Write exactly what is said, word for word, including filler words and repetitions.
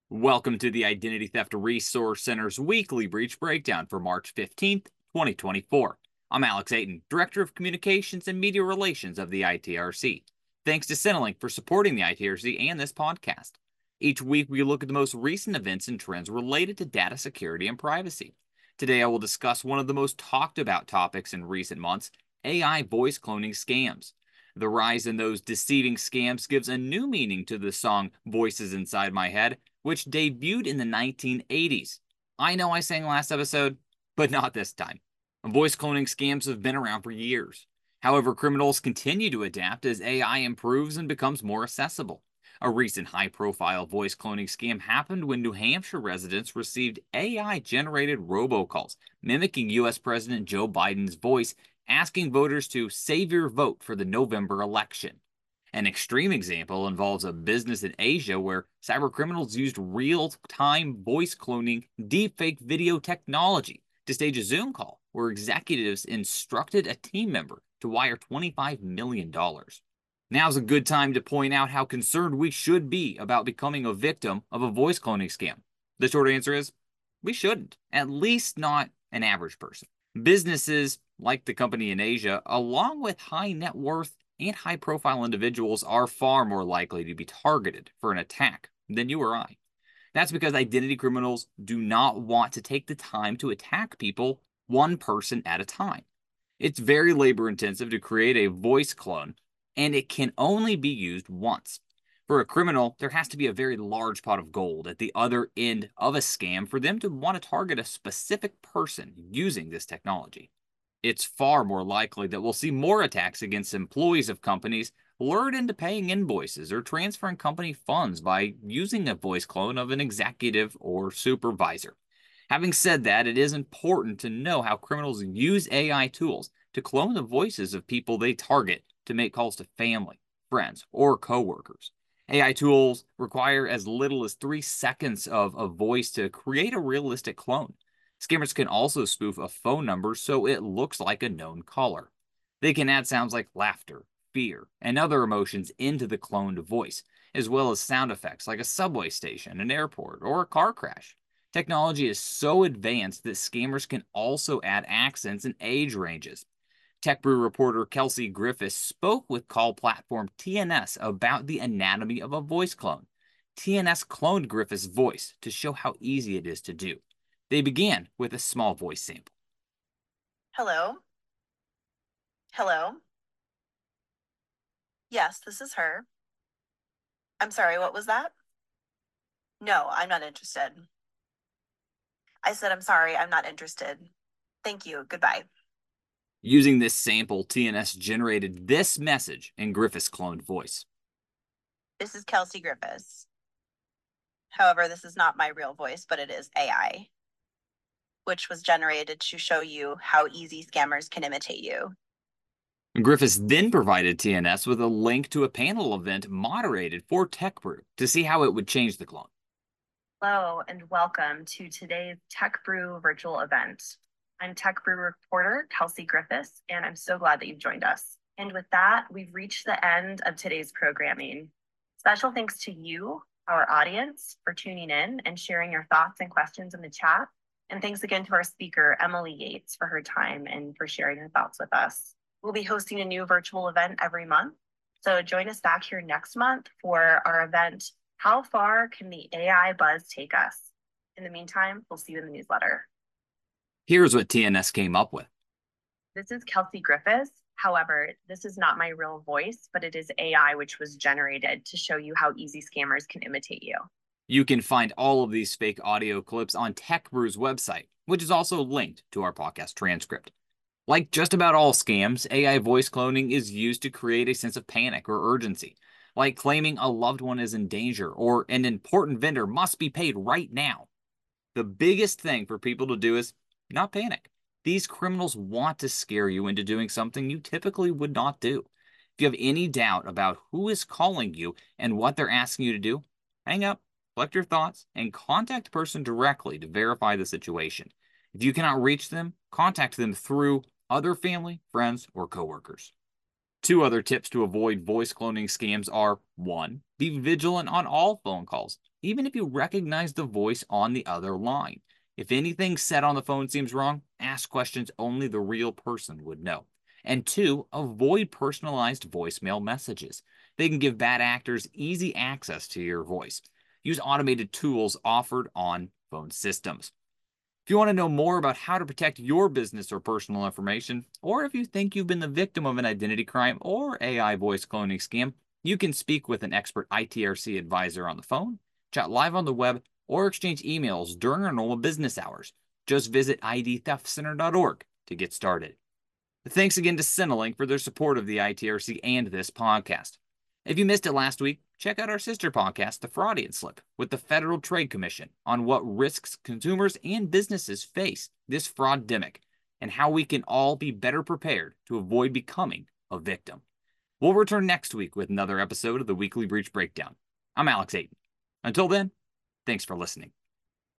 Welcome to the Identity Theft Resource Center's weekly breach breakdown for March fifteenth, twenty twenty-four. I'm Alex Ayton, Director of Communications and Media Relations of the I T R C. Thanks to Centrelink for supporting the I T R C and this podcast. Each week, we look at the most recent events and trends related to data security and privacy. Today, I will discuss one of the most talked about topics in recent months, A I voice cloning scams. The rise in those deceiving scams gives a new meaning to the song Voices Inside My Head, which debuted in the nineteen eighties. I know I sang last episode, but not this time. Voice cloning scams have been around for years. However, criminals continue to adapt as A I improves and becomes more accessible. A recent high-profile voice cloning scam happened when New Hampshire residents received A I-generated robocalls mimicking U S President Joe Biden's voice, asking voters to save your vote for the November election. An extreme example involves a business in Asia where cybercriminals used real-time voice cloning deepfake video technology to stage a Zoom call where executives instructed a team member to wire twenty-five million dollars. Now's a good time to point out how concerned we should be about becoming a victim of a voice cloning scam. The short answer is, we shouldn't, at least not an average person. Businesses, like the company in Asia, along with high net worth and high profile individuals, are far more likely to be targeted for an attack than you or I. That's because identity criminals do not want to take the time to attack people one person at a time. It's very labor intensive to create a voice clone, and it can only be used once. For a criminal, there has to be a very large pot of gold at the other end of a scam for them to want to target a specific person using this technology. It's far more likely that we'll see more attacks against employees of companies lured into paying invoices or transferring company funds by using a voice clone of an executive or supervisor. Having said that, it is important to know how criminals use A I tools to clone the voices of people they target to make calls to family, friends, or coworkers. A I tools require as little as three seconds of a voice to create a realistic clone. Scammers can also spoof a phone number so it looks like a known caller. They can add sounds like laughter, fear, and other emotions into the cloned voice, as well as sound effects like a subway station, an airport, or a car crash. Technology is so advanced that scammers can also add accents and age ranges. TechBrew reporter Kelsey Griffiths spoke with call platform T N S about the anatomy of a voice clone. T N S cloned Griffiths' voice to show how easy it is to do. They began with a small voice sample. Hello? Hello? Yes, this is her. I'm sorry, what was that? No, I'm not interested. I said, I'm sorry, I'm not interested. Thank you. Goodbye. Using this sample, T N S generated this message in Griffiths' cloned voice. This is Kelsey Griffiths. However, this is not my real voice, but it is A I, which was generated to show you how easy scammers can imitate you. Griffiths then provided T N S with a link to a panel event moderated for TechBrew to see how it would change the clone. Hello, and welcome to today's TechBrew virtual event. I'm TechBrew reporter Kelsey Griffiths, and I'm so glad that you've joined us. And with that, we've reached the end of today's programming. Special thanks to you, our audience, for tuning in and sharing your thoughts and questions in the chat. And thanks again to our speaker, Emily Yates, for her time and for sharing her thoughts with us. We'll be hosting a new virtual event every month. So join us back here next month for our event, How Far Can the A I Buzz Take Us? In the meantime, we'll see you in the newsletter. Here's what T N S came up with. This is Kelsey Griffiths. However, this is not my real voice, but it is A I which was generated to show you how easy scammers can imitate you. You can find all of these fake audio clips on TechBrew's website, which is also linked to our podcast transcript. Like just about all scams, A I voice cloning is used to create a sense of panic or urgency, like claiming a loved one is in danger or an important vendor must be paid right now. The biggest thing for people to do is not panic. These criminals want to scare you into doing something you typically would not do. If you have any doubt about who is calling you and what they're asking you to do, hang up, collect your thoughts, and contact the person directly to verify the situation. If you cannot reach them, contact them through other family, friends, or coworkers. Two other tips to avoid voice cloning scams are: one, be vigilant on all phone calls. even if you recognize the voice on the other line. If anything said on the phone seems wrong, ask questions only the real person would know. And two, avoid personalized voicemail messages. They can give bad actors easy access to your voice. Use automated tools offered on phone systems. If you want to know more about how to protect your business or personal information, or if you think you've been the victim of an identity crime or A I voice cloning scam, you can speak with an expert I T R C advisor on the phone, chat live on the web, or exchange emails during our normal business hours. Just visit I D theft center dot org to get started. Thanks again to Centrelink for their support of the I T R C and this podcast. If you missed it last week, check out our sister podcast, The Fraudian Slip, with the Federal Trade Commission on what risks consumers and businesses face this fraud-demic and how we can all be better prepared to avoid becoming a victim. We'll return next week with another episode of the Weekly Breach Breakdown. I'm Alex Ayton. Until then, thanks for listening.